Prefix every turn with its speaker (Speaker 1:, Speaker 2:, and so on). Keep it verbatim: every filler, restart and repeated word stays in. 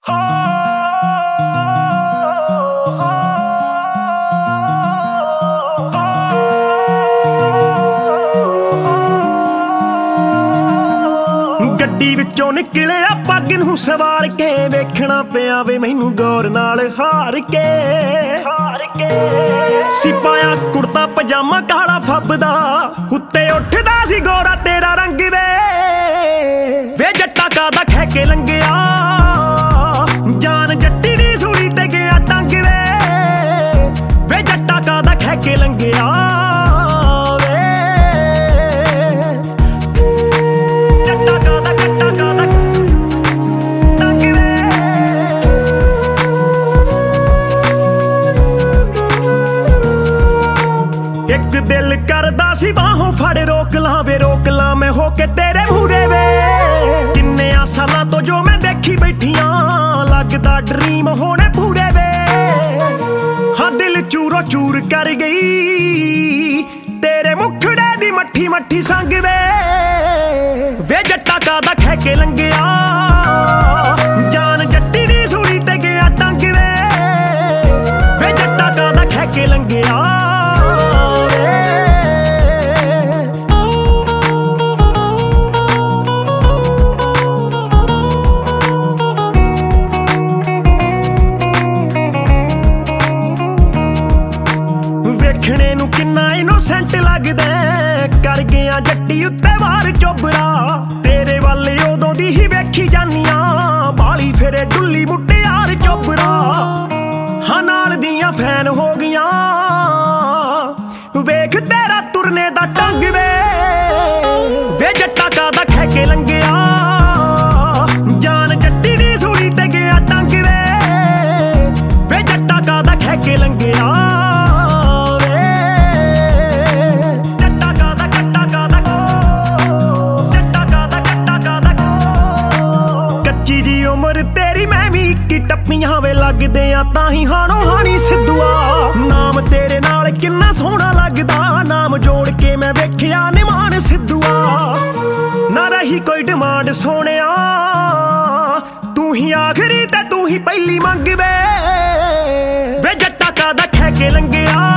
Speaker 1: ਗੱਡੀ ਵਿੱਚੋਂ ਨਿਕਲਿਆ ਪੱਗ ਨੂੰ ਸਵਾਰ ਕੇ ਵੇਖਣਾ ਪਿਆ ਵੇ ਮੈਨੂੰ ਗੌਰ ਨਾਲ ਹਾਰ ਕੇ ਹਾਰ ਕੇ ਸੀ ਪਾਇਆ ਕੁੜਤਾ ਪਜਾਮਾ ਕਾਲਾ ਫੱਬਦਾ ਉੱਤੇ ਉੱਠਦਾ ਸੀ ਗੋਰਾ ਤੇਰਾ ਰੰਗ ਵੇ ਵੇ ਜੱਟਾ ਕਾਦਾ ਖਹਿ ਕੇ ਲੰਘਿਆ ਜਾਨ ਜੱਟੀ ਦੀ ਸੂਲੀ ਤੇ ਗਿਆ ਟੰਗ ਵੇ ਵੇ ਜੱਟਾ ਕਾਦਾ ਖਹਿ ਕੇ ਲੰਘਿਆ ਇੱਕ ਦਿਲ ਕਰਦਾ ਸੀ ਬਾਹੋਂ ਫੜ ਰੋਕ ਲਾਂ ਵੇ ਰੋਕ ਲਾਂ ਮੈਂ ਹੋ ਕੇ ਤੇਰੇ ਮੂਹਰੇ ਵੇ ਕਿੰਨਿਆਂ ਸਾਲਾਂ ਤੋਂ ਜੋ ਮੈਂ ਦੇਖੀ ਬੈਠੀਆਂ ਲੱਗਦਾ ਡਰੀਮ ਹੋਣੇ ਪੂਰੇ ਵੇ ਹਾਂ ਦਿਲ ਚੂਰੋ ਚੂਰ ਕਰ ਗਈ ਤੇਰੇ ਮੁਖੜੇ ਦੀ ਮੱਠੀ ਮੱਠੀ ਸੰਗ ਵੇ ਵੇ ਜੱਟਾ ਕਾਦਾ ਖਹਿ ਕੇ ਲੰਘਿਆ ਜਾਨ ਜੱਟੀ ਦੀ ਸੂਲੀ ਤੇ ਗਿਆ ਟੰਗ ਵੇ ਵੇ ਜੱਟਾ ਕਾਦਾ ਖਹਿ ਕੇ ਲੰਘਿਆ ਵੇਖਣੇ ਨੂੰ ਕਿੰਨਾ ਇਨੋਸੈਂਟ ਲੱਗਦਾ ਕਰ ਗਿਆ ਜੱਟੀ ਉੱਤੇ ਵਾਰ ਚੋਬਰਾ ਤੇਰੇ ਵੱਲ ਉਦੋਂ ਦੀ ਹੀ ਵੇਖੀ ਜਾਨੀਆਂ ਬਾਲੀ ਫੇਰੇ ਡੁੱਲੀ ਮੁਟਿਆਰ ਚੋਬਰਾ ਹਾਂ ਨਾਲ ਦੀਆਂ ਫੈਨ ਹੋ ਗਈਆਂ ਵੇਖ ਤੇਰਾ ਤੁਰਨੇ ਦਾ ਢੰਗ ਵੇ ਵੇ ਜੱਟਾ ਕਾਦਾ ਖਹਿ ਕੇ ਲੰਘਿਆ ਜਾਨ ਜੱਟੀ ਦੀ ਸੂਲੀ ਤੇ ਗਿਆ ਟੰਗ ਵੇ ਵੇ ਜੱਟਾ ਕਾਦਾ ਖਹਿ ਕੇ ਲੰਘਿਆ ਤੇਰੀ ਮੈਂ ਵੀ ਇੱਕੀ ਟੱਪੀਆਂ ਵੇ ਲੱਗਦੇ ਆ ਤਾਂ ਹੀ ਹਾਣੋ ਹਾਣੀ ਸਿੱਧੂਆ ਨਾਮ ਤੇਰੇ ਨਾਲ ਕਿੰਨਾ ਸੋਹਣਾ ਲੱਗਦਾ ਨਾਮ ਜੋੜ ਕੇ ਮੈਂ ਵੇਖਿਆ ਨਿਮਾਨ ਸਿੱਧੂਆ ਨਾ ਰਹੀ ਕੋਈ ਡਿਮਾਂਡ ਸੋਹਣਿਆ ਤੂੰ ਹੀ ਆਖਰੀ ਤੇ ਤੂੰ ਹੀ ਪਹਿਲੀ ਮੰਗ ਵੇ ਵੇ ਜੱਟਾ ਕਾਦਾ ਖਹਿ ਕੇ ਲੰਘਿਆ